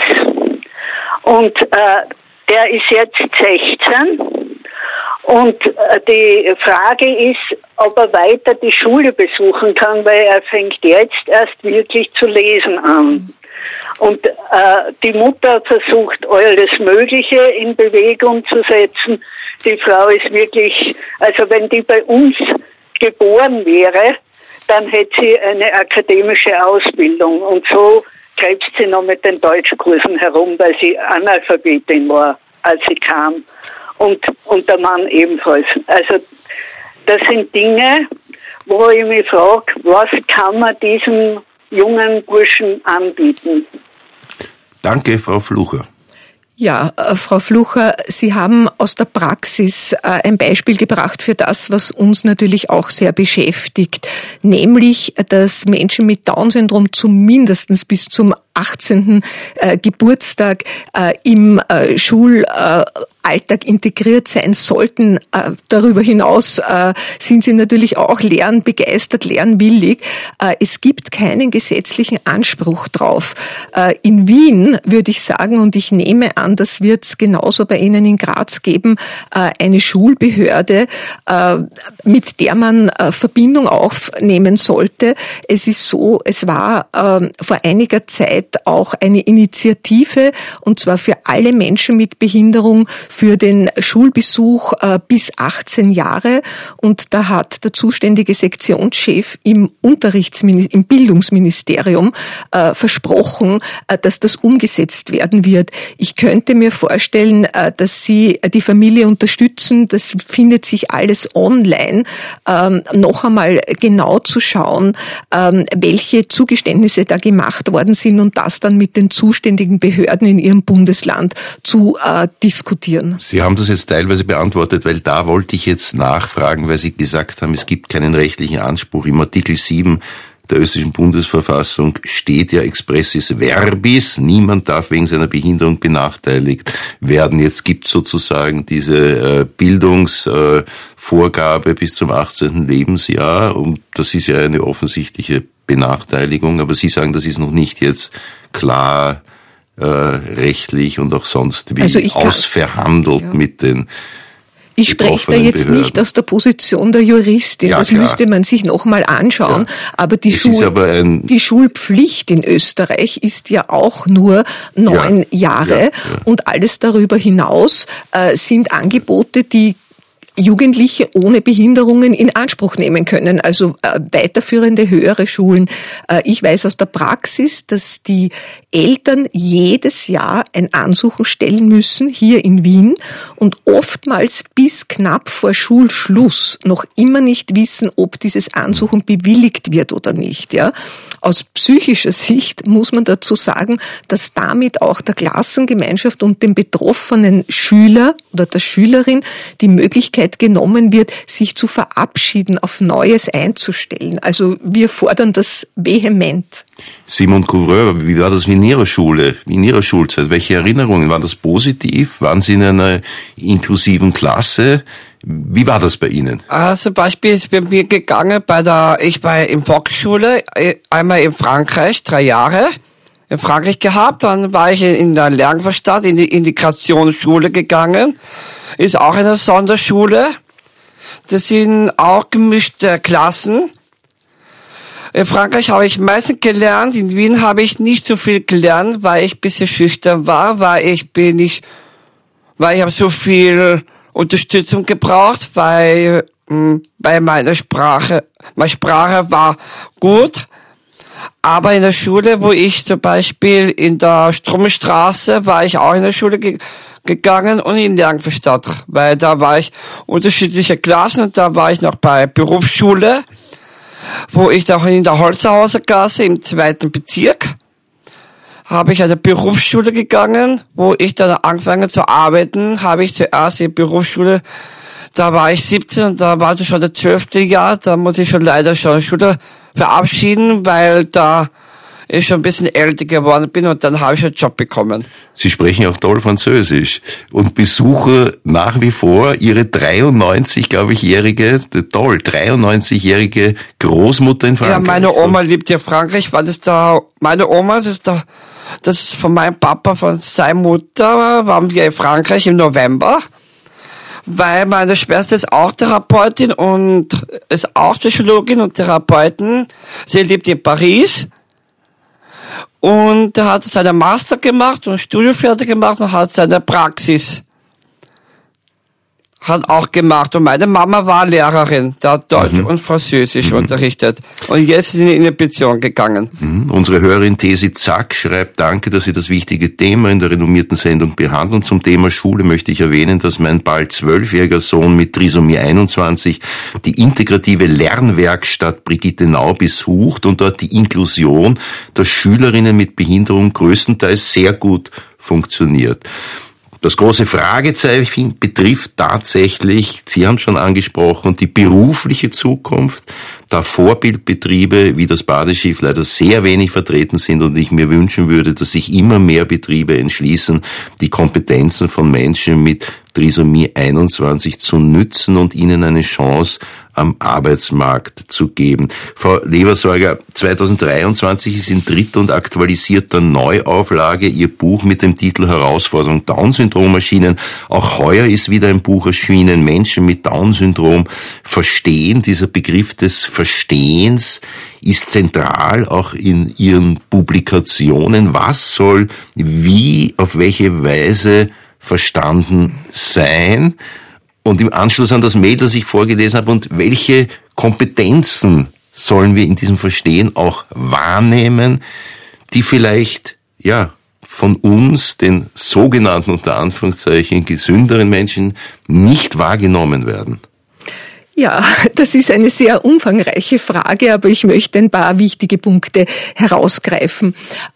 Und äh, der ist jetzt sechzehn. Und äh, die Frage ist, ob er weiter die Schule besuchen kann, weil er fängt jetzt erst wirklich zu lesen an. Und äh, die Mutter versucht alles Mögliche in Bewegung zu setzen. Die Frau ist wirklich, also wenn die bei uns geboren wäre, dann hätte sie eine akademische Ausbildung. Und so krebst sie noch mit den Deutschkursen herum, weil sie Analphabetin war, als sie kam. Und, und der Mann ebenfalls. Also das sind Dinge, wo ich mich frage, was kann man diesem jungen Burschen anbieten? Danke, Frau Flucher. Ja, äh, Frau Flucher, Sie haben aus der Praxis äh, ein Beispiel gebracht für das, was uns natürlich auch sehr beschäftigt, nämlich, dass Menschen mit Down-Syndrom zumindest bis zum achtzehnten Äh, Geburtstag äh, im äh, Schulalltag integriert sein sollten. Äh, darüber hinaus äh, sind sie natürlich auch lernbegeistert, lernwillig. Äh, es gibt keinen gesetzlichen Anspruch drauf. Äh, in Wien würde ich sagen, und ich nehme an, das wird es genauso bei Ihnen in Graz geben, äh, eine Schulbehörde, äh, mit der man äh, Verbindung aufnehmen sollte. Es ist so, es war äh, vor einiger Zeit auch eine Initiative, und zwar für alle Menschen mit Behinderung, für den Schulbesuch äh, bis achtzehn Jahre. Und da hat der zuständige Sektionschef im Unterrichtsministerium, im Bildungsministerium äh, versprochen, äh, dass das umgesetzt werden wird. Ich könnte mir vorstellen, äh, dass Sie die Familie unterstützen. Das findet sich alles online. Ähm, noch einmal genau zu schauen, ähm, welche Zugeständnisse da gemacht worden sind und das dann mit den zuständigen Behörden in Ihrem Bundesland zu äh, diskutieren. Sie haben das jetzt teilweise beantwortet, weil da wollte ich jetzt nachfragen, weil Sie gesagt haben, es gibt keinen rechtlichen Anspruch. Im Artikel sieben der österreichischen Bundesverfassung steht ja expressis verbis, niemand darf wegen seiner Behinderung benachteiligt werden. Jetzt gibt es sozusagen diese äh, Bildungsvorgabe äh, bis zum achtzehnten Lebensjahr, und das ist ja eine offensichtliche Benachteiligung, aber Sie sagen, das ist noch nicht jetzt klar äh, rechtlich und auch sonst wie also kann, ausverhandelt ja. mit den Ich spreche da jetzt Behörden. Nicht aus der Position der Juristin, ja, das klar. müsste man sich nochmal anschauen, ja. aber, die, Schul- aber ein die Schulpflicht in Österreich ist ja auch nur neun ja. Jahre ja. Ja. und alles darüber hinaus äh, sind Angebote, die Jugendliche ohne Behinderungen in Anspruch nehmen können, also äh, weiterführende höhere Schulen. Äh, ich weiß aus der Praxis, dass die Eltern jedes Jahr ein Ansuchen stellen müssen, hier in Wien, und oftmals bis knapp vor Schulschluss noch immer nicht wissen, ob dieses Ansuchen bewilligt wird oder nicht. Ja? Aus psychischer Sicht muss man dazu sagen, dass damit auch der Klassengemeinschaft und dem betroffenen Schüler oder der Schülerin die Möglichkeit genommen wird, sich zu verabschieden, auf Neues einzustellen. Also wir fordern das vehement. Simon Couvreur, wie war das in Ihrer Schule, in Ihrer Schulzeit? Welche Erinnerungen? War das positiv? Waren Sie in einer inklusiven Klasse? Wie war das bei Ihnen? Also Beispiel ist bei mir gegangen, bei der, ich war in Volksschule, einmal in Frankreich, drei Jahre in Frankreich gehabt, dann war ich in der Lernwerkstatt, in die Integrationsschule gegangen, ist auch eine Sonderschule. Das sind auch gemischte Klassen. In Frankreich habe ich meistens gelernt, in Wien habe ich nicht so viel gelernt, weil ich ein bisschen schüchtern war, weil ich bin nicht, weil ich habe so viel Unterstützung gebraucht, weil mh, bei meiner Sprache, meine Sprache war gut, aber in der Schule, wo ich zum Beispiel in der Stromstraße, war ich auch in der Schule ge- gegangen und in Lernwerkstatt, weil da war ich unterschiedliche Klassen, und da war ich noch bei Berufsschule, wo ich da in der Holzhauser Gasse im zweiten Bezirk habe ich an der Berufsschule gegangen, wo ich dann angefangen zu arbeiten, habe ich zuerst in der Berufsschule, da war ich siebzehn und da war das schon der zwölfte Jahr, da muss ich schon leider schon Schule verabschieden, weil da ich schon ein bisschen älter geworden bin, und dann habe ich einen Job bekommen. Sie sprechen auch toll Französisch und besuche nach wie vor Ihre dreiundneunzig, glaube ich, jährige, toll, dreiundneunzigjährige Großmutter in Frankreich. Ja, meine Oma lebt ja in Frankreich, weil das da, meine Oma, das ist da, das ist von meinem Papa, von seiner Mutter, waren wir in Frankreich im November, weil meine Schwester ist auch Therapeutin und ist auch Psychologin und Therapeutin. Sie lebt in Paris. Und er hat seine Master gemacht und Studium fertig gemacht und hat seine Praxis hat auch gemacht. Und meine Mama war Lehrerin, die hat Deutsch mhm. und Französisch mhm. unterrichtet. Und jetzt sind sie in eine Beziehung gegangen. Mhm. Unsere Hörerin Tesi Zack schreibt, danke, dass Sie das wichtige Thema in der renommierten Sendung behandeln. Zum Thema Schule möchte ich erwähnen, dass mein bald zwölfjähriger Sohn mit Trisomie einundzwanzig die integrative Lernwerkstatt Brigitte Nau besucht und dort die Inklusion der Schülerinnen mit Behinderung größtenteils sehr gut funktioniert. Das große Fragezeichen betrifft tatsächlich, Sie haben schon angesprochen, die berufliche Zukunft, da Vorbildbetriebe wie das Badeschiff leider sehr wenig vertreten sind und ich mir wünschen würde, dass sich immer mehr Betriebe entschließen, die Kompetenzen von Menschen mit Trisomie einundzwanzig zu nützen und ihnen eine Chance am Arbeitsmarkt zu geben. Frau Lebersorger, zweitausenddreiundzwanzig ist in dritter und aktualisierter Neuauflage Ihr Buch mit dem Titel Herausforderung Down-Syndrom erschienen. Auch heuer ist wieder ein Buch erschienen, Menschen mit Down-Syndrom verstehen. Dieser Begriff des Verstehens ist zentral auch in Ihren Publikationen. Was soll wie, auf welche Weise verstanden sein? Und im Anschluss an das Mail, das ich vorgelesen habe, und welche Kompetenzen sollen wir in diesem Verstehen auch wahrnehmen, die vielleicht, ja, von uns, den sogenannten, unter Anführungszeichen, gesünderen Menschen, nicht wahrgenommen werden? Ja, das ist eine sehr umfangreiche Frage, aber ich möchte ein paar wichtige Punkte herausgreifen.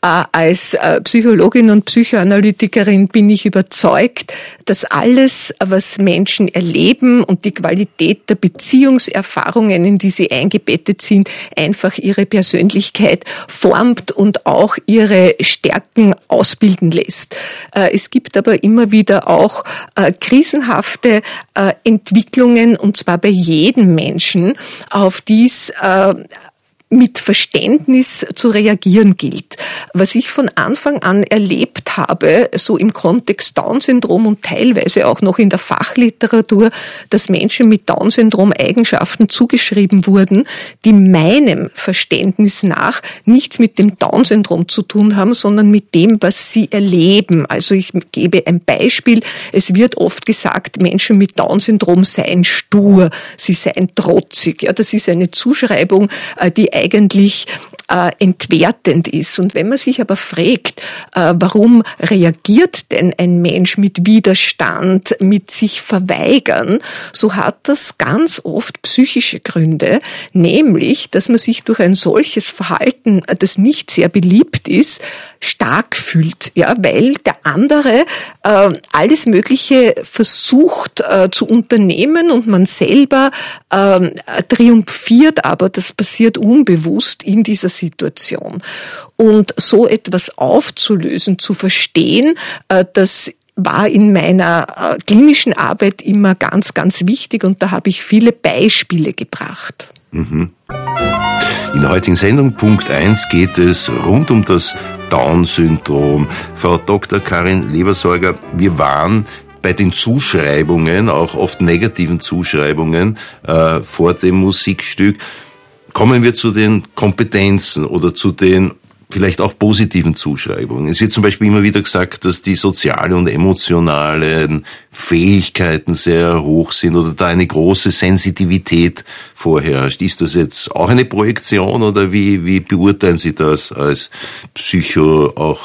Als Psychologin und Psychoanalytikerin bin ich überzeugt, dass alles, was Menschen erleben und die Qualität der Beziehungserfahrungen, in die sie eingebettet sind, einfach ihre Persönlichkeit formt und auch ihre Stärken ausbilden lässt. Es gibt aber immer wieder auch krisenhafte Entwicklungen, und zwar bei jedem Menschen, auf dies äh, mit Verständnis zu reagieren gilt. Was ich von Anfang an erlebt habe, so im Kontext Down-Syndrom und teilweise auch noch in der Fachliteratur, dass Menschen mit Down-Syndrom Eigenschaften zugeschrieben wurden, die meinem Verständnis nach nichts mit dem Down-Syndrom zu tun haben, sondern mit dem, was sie erleben. Also ich gebe ein Beispiel. Es wird oft gesagt, Menschen mit Down-Syndrom seien stur, sie seien trotzig. Ja, das ist eine Zuschreibung, die eigentlich äh, entwertend ist. Und wenn man sich aber fragt, äh, warum reagiert denn ein Mensch mit Widerstand, mit sich verweigern, so hat das ganz oft psychische Gründe, nämlich, dass man sich durch ein solches Verhalten, das nicht sehr beliebt ist, stark fühlt, ja, weil der andere äh, alles Mögliche versucht äh, zu unternehmen und man selber äh, triumphiert, aber das passiert unbewusst in dieser Situation. Und so etwas aufzulösen, zu verstehen, äh, das war in meiner äh, klinischen Arbeit immer ganz, ganz wichtig, und da habe ich viele Beispiele gebracht. Mhm. In der heutigen Sendung Punkt eins geht es rund um das Down-Syndrom. Frau Doktor Karin Lebersorger, wir waren bei den Zuschreibungen, auch oft negativen Zuschreibungen äh, vor dem Musikstück. Kommen wir zu den Kompetenzen oder zu den vielleicht auch positiven Zuschreibungen. Es wird zum Beispiel immer wieder gesagt, dass die sozialen und emotionalen Fähigkeiten sehr hoch sind oder da eine große Sensitivität vorherrscht. Ist das jetzt auch eine Projektion oder wie, wie beurteilen Sie das als Psycho, auch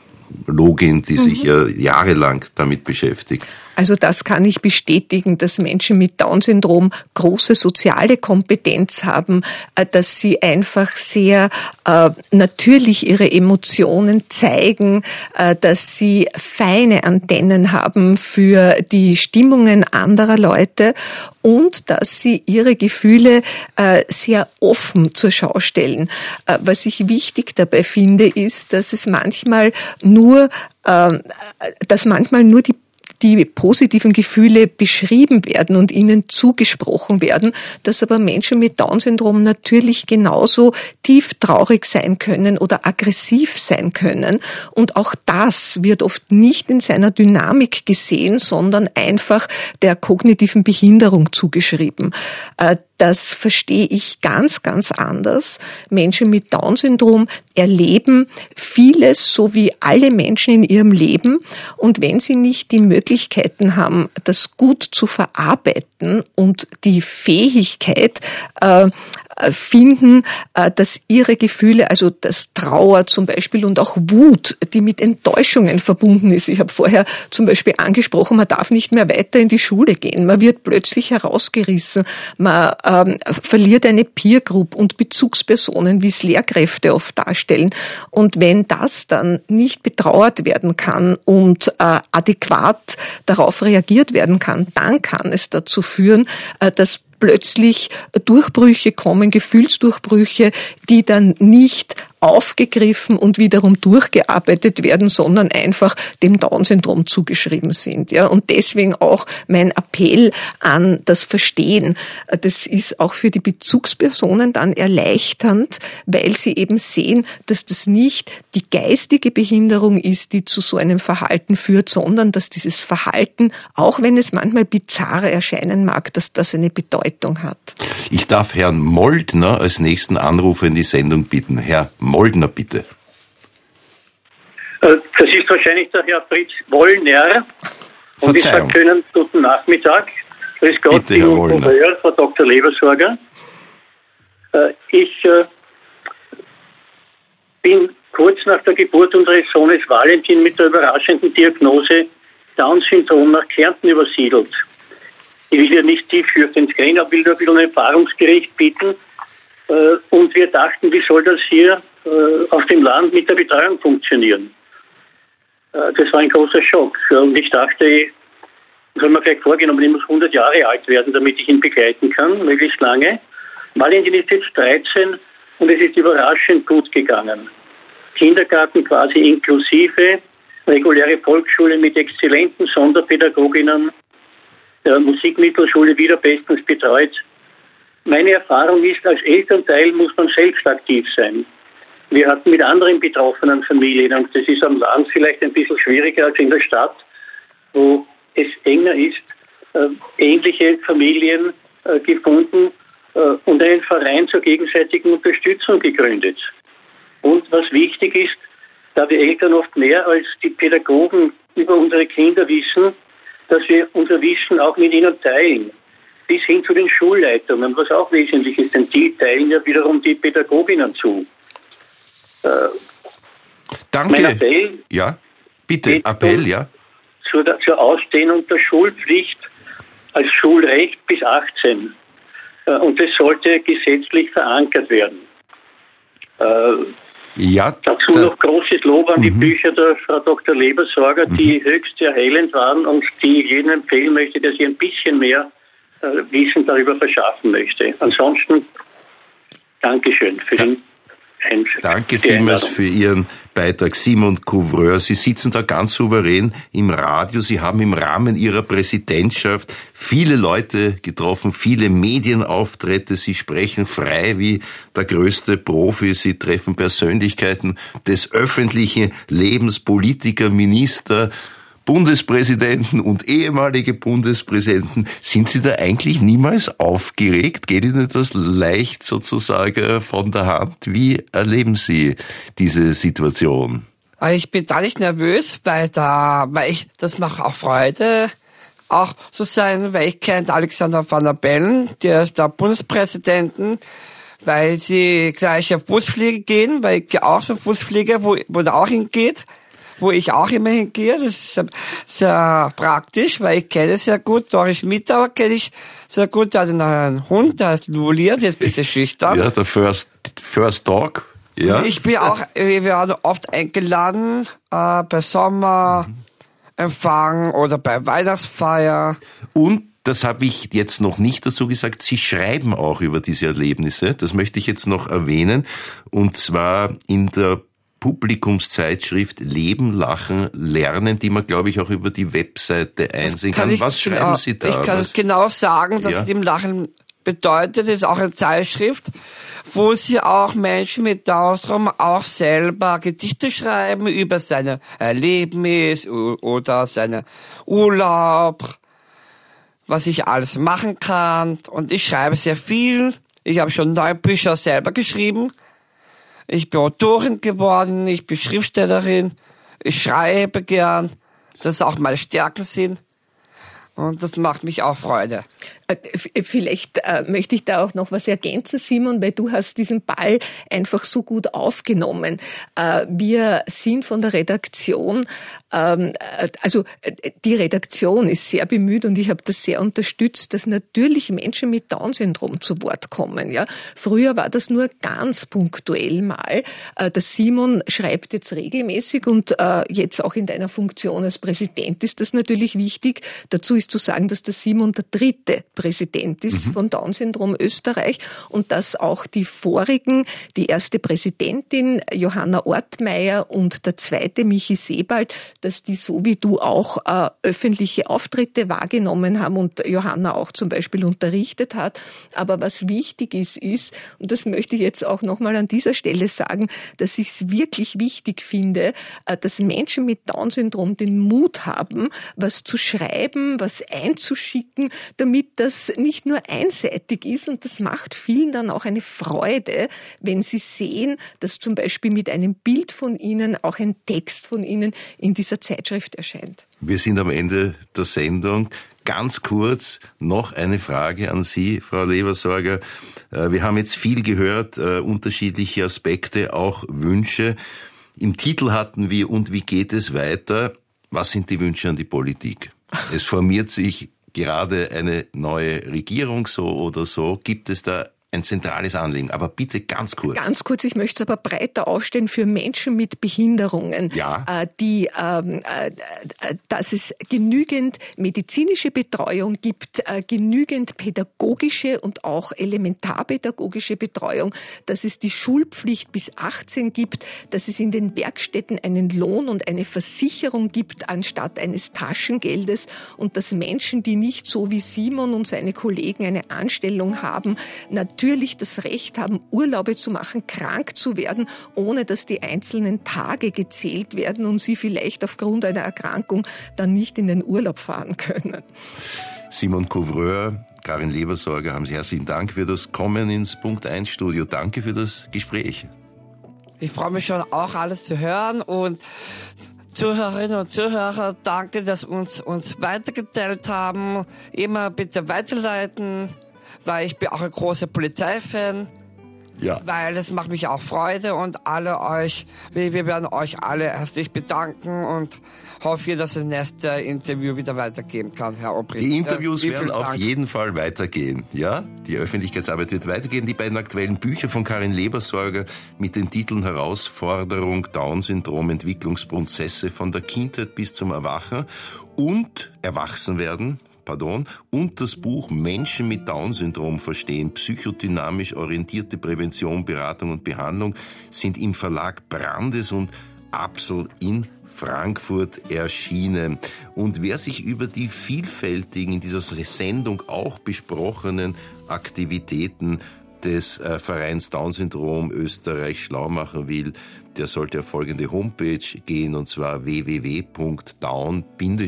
Login, die sich mhm. ja jahrelang damit beschäftigt? Also das kann ich bestätigen, dass Menschen mit Down-Syndrom große soziale Kompetenz haben, dass sie einfach sehr äh, natürlich ihre Emotionen zeigen, äh, dass sie feine Antennen haben für die Stimmungen anderer Leute und dass sie ihre Gefühle äh, sehr offen zur Schau stellen. Äh, was ich wichtig dabei finde, ist, dass es manchmal nur, äh, dass manchmal nur die die positiven Gefühle beschrieben werden und ihnen zugesprochen werden, dass aber Menschen mit Down-Syndrom natürlich genauso tief traurig sein können oder aggressiv sein können. Und auch das wird oft nicht in seiner Dynamik gesehen, sondern einfach der kognitiven Behinderung zugeschrieben. Das verstehe ich ganz, ganz anders. Menschen mit Down-Syndrom erleben vieles, so wie alle Menschen in ihrem Leben. Und wenn sie nicht die Möglichkeiten haben, das gut zu verarbeiten und die Fähigkeit, äh, finden, dass ihre Gefühle, also das Trauer zum Beispiel und auch Wut, die mit Enttäuschungen verbunden ist. Ich habe vorher zum Beispiel angesprochen, man darf nicht mehr weiter in die Schule gehen. Man wird plötzlich herausgerissen. Man ähm, verliert eine Peer Group und Bezugspersonen, wie es Lehrkräfte oft darstellen. Und wenn das dann nicht betrauert werden kann und äh, adäquat darauf reagiert werden kann, dann kann es dazu führen, äh, dass plötzlich Durchbrüche kommen, Gefühlsdurchbrüche, die dann nicht aufgegriffen und wiederum durchgearbeitet werden, sondern einfach dem Down-Syndrom zugeschrieben sind. Ja, und deswegen auch mein Appell an das Verstehen. Das ist auch für die Bezugspersonen dann erleichternd, weil sie eben sehen, dass das nicht die geistige Behinderung ist, die zu so einem Verhalten führt, sondern dass dieses Verhalten, auch wenn es manchmal bizarr erscheinen mag, dass das eine Bedeutung hat. Ich darf Herrn Moldner als nächsten Anrufer in die Sendung bitten. Herr Moldner, bitte. Das ist wahrscheinlich der Herr Fritz Wollner. Und ich sage schönen guten Nachmittag. Grüß Gott, bitte, Herr Wollner. Frau Doktor Lebersorger. Ich bin kurz nach der Geburt unseres Sohnes Valentin mit der überraschenden Diagnose Down-Syndrom nach Kärnten übersiedelt. Ich will hier nicht tiefschürfend ins Gehen, aber will da ein bisschen ein Erfahrungsbericht bieten. Und wir dachten, wie soll das hier auf dem Land mit der Betreuung funktionieren? Das war ein großer Schock. Und ich dachte, das haben wir gleich vorgenommen, ich muss hundert Jahre alt werden, damit ich ihn begleiten kann, möglichst lange. Valentin ist jetzt dreizehn und es ist überraschend gut gegangen. Kindergarten quasi inklusive, reguläre Volksschule mit exzellenten Sonderpädagoginnen, der Musikmittelschule wieder bestens betreut. Meine Erfahrung ist, als Elternteil muss man selbst aktiv sein. Wir hatten mit anderen betroffenen Familien, und das ist am Land vielleicht ein bisschen schwieriger als in der Stadt, wo es enger ist, äh, ähnliche Familien äh, gefunden äh, und einen Verein zur gegenseitigen Unterstützung gegründet. Und was wichtig ist, da wir Eltern oft mehr als die Pädagogen über unsere Kinder wissen, dass wir unser Wissen auch mit ihnen teilen. Bis hin zu den Schulleitungen, was auch wesentlich ist, denn die teilen ja wiederum die Pädagoginnen zu. Äh, Danke. Mein Appell ja, bitte, Appell, ja. Zur, zur Ausdehnung der Schulpflicht als Schulrecht bis achtzehn. Äh, und das sollte gesetzlich verankert werden. Äh, Ja, Dazu da, noch großes Lob an die mhm. Bücher der Frau Doktor Lebersorger, die mhm. höchst erhellend waren und die ich jedem empfehlen möchte, der sich ein bisschen mehr äh, Wissen darüber verschaffen möchte. Ansonsten Dankeschön für den Einsatz. Danke vielmals für Ihren Beitrag, Simon Couvreur. Sie sitzen da ganz souverän im Radio. Sie haben im Rahmen Ihrer Präsidentschaft viele Leute getroffen, viele Medienauftritte. Sie sprechen frei wie der größte Profi. Sie treffen Persönlichkeiten des öffentlichen Lebens, Politiker, Minister, Bundespräsidenten und ehemalige Bundespräsidenten. Sind Sie da eigentlich niemals aufgeregt? Geht Ihnen das leicht sozusagen von der Hand? Wie erleben Sie diese Situation? Ich bin da nicht nervös, weil da, weil ich, das macht auch Freude, auch zu sein, weil ich kenne Alexander Van der Bellen, der ist der Bundespräsidenten, weil sie gleich auf Busfliege gehen, weil ich auch so Busfliege, wo, wo der auch hingeht. Wo ich auch immer hingehe, das ist sehr, sehr praktisch, weil ich kenne es sehr gut. Doris Mittauer kenne ich sehr gut, der hat einen Hund, der heißt Lulia, der ist ein bisschen schüchtern. Ja, der First, First Dog, ja. Ich bin auch, wir werden oft eingeladen, äh, bei Sommerempfang oder bei Weihnachtsfeier. Und das habe ich jetzt noch nicht dazu gesagt. Sie schreiben auch über diese Erlebnisse. Das möchte ich jetzt noch erwähnen. Und zwar in der Publikumszeitschrift Leben, Lachen, Lernen, die man, glaube ich, auch über die Webseite einsehen kann. kann. Was schreiben genau, Sie da? Ich kann es genau sagen, dass ja. Leben, Lachen bedeutet. Das ist auch eine Zeitschrift, wo Sie auch Menschen mit Down-Syndrom auch selber Gedichte schreiben über seine Erlebnis oder seine Urlaub, was ich alles machen kann. Und ich schreibe sehr viel. Ich habe schon neun Bücher selber geschrieben. Ich bin Autorin geworden, ich bin Schriftstellerin, ich schreibe gern, das auch meine Stärken sind und das macht mich auch Freude. Vielleicht äh, möchte ich da auch noch was ergänzen, Simon, weil du hast diesen Ball einfach so gut aufgenommen. Äh, wir sind von der Redaktion, ähm, also äh, die Redaktion ist sehr bemüht und ich habe das sehr unterstützt, dass natürlich Menschen mit Down-Syndrom zu Wort kommen. Ja, früher war das nur ganz punktuell mal. Äh, der Simon schreibt jetzt regelmäßig und äh, jetzt auch in deiner Funktion als Präsident ist das natürlich wichtig. Dazu ist zu sagen, dass der Simon der dritte Präsident ist mhm. von Down-Syndrom Österreich und dass auch die vorigen, die erste Präsidentin Johanna Ortmeier und der zweite Michi Sebald, dass die so wie du auch äh, öffentliche Auftritte wahrgenommen haben und Johanna auch zum Beispiel unterrichtet hat. Aber was wichtig ist, ist, und das möchte ich jetzt auch nochmal an dieser Stelle sagen, dass ich es wirklich wichtig finde, äh, dass Menschen mit Down-Syndrom den Mut haben, was zu schreiben, was einzuschicken, damit das nicht nur einseitig ist und das macht vielen dann auch eine Freude, wenn sie sehen, dass zum Beispiel mit einem Bild von ihnen auch ein Text von ihnen in dieser Zeitschrift erscheint. Wir sind am Ende der Sendung. Ganz kurz noch eine Frage an Sie, Frau Lebersorger. Wir haben jetzt viel gehört, unterschiedliche Aspekte, auch Wünsche. Im Titel hatten wir "Und wie geht es weiter?" Was sind die Wünsche an die Politik? Es formiert sich gerade eine neue Regierung so oder so. Gibt es da ein zentrales Anliegen? Aber bitte ganz kurz. Ganz kurz, ich möchte es aber breiter aufstellen für Menschen mit Behinderungen, ja. äh, die, ähm, äh, dass es genügend medizinische Betreuung gibt, äh, genügend pädagogische und auch elementarpädagogische Betreuung, dass es die Schulpflicht bis achtzehn gibt, dass es in den Werkstätten einen Lohn und eine Versicherung gibt anstatt eines Taschengeldes und dass Menschen, die nicht so wie Simon und seine Kollegen eine Anstellung haben, natürlich natürlich das Recht haben, Urlaube zu machen, krank zu werden, ohne dass die einzelnen Tage gezählt werden und sie vielleicht aufgrund einer Erkrankung dann nicht in den Urlaub fahren können. Simon Couvreur, Karin Lebersorger, haben Sie herzlichen Dank für das Kommen ins Punkt eins Studio. Danke für das Gespräch. Ich freue mich schon auch, alles zu hören und Zuhörerinnen und Zuhörer, danke, dass uns uns weitergeteilt haben. Immer bitte weiterleiten, weil ich bin auch ein großer Polizeifan. Ja. Weil es macht mich auch Freude und alle euch, wir werden euch alle herzlich bedanken und hoffe, dass das nächste Interview wieder weitergehen kann, Herr Obricht. Die Interviews ja, werden auf jeden Fall weitergehen, ja? Die Öffentlichkeitsarbeit wird weitergehen. Die beiden aktuellen Bücher von Karin Lebersorger mit den Titeln Herausforderung, Down-Syndrom, Entwicklungsprozesse von der Kindheit bis zum Erwachen und Erwachsenwerden, Pardon, und das Buch Menschen mit Down-Syndrom verstehen, psychodynamisch orientierte Prävention, Beratung und Behandlung sind im Verlag Brandes und Apsel in Frankfurt erschienen. Und wer sich über die vielfältigen, in dieser Sendung auch besprochenen Aktivitäten des äh, Vereins Down-Syndrom Österreich schlau machen will, der sollte auf folgende Homepage gehen, und zwar w w w punkt down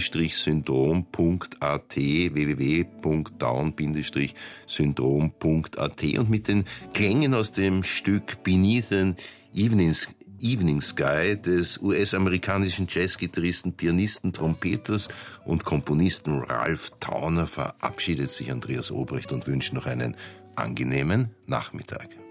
syndrom punkt a t, w w w punkt down syndrom punkt a t, und mit den Klängen aus dem Stück Beneath an Evening, Evening Sky des U S-amerikanischen Jazzgitarristen, Pianisten, Trompeters und Komponisten Ralph Towner verabschiedet sich Andreas Obrecht und wünscht noch einen angenehmen Nachmittag.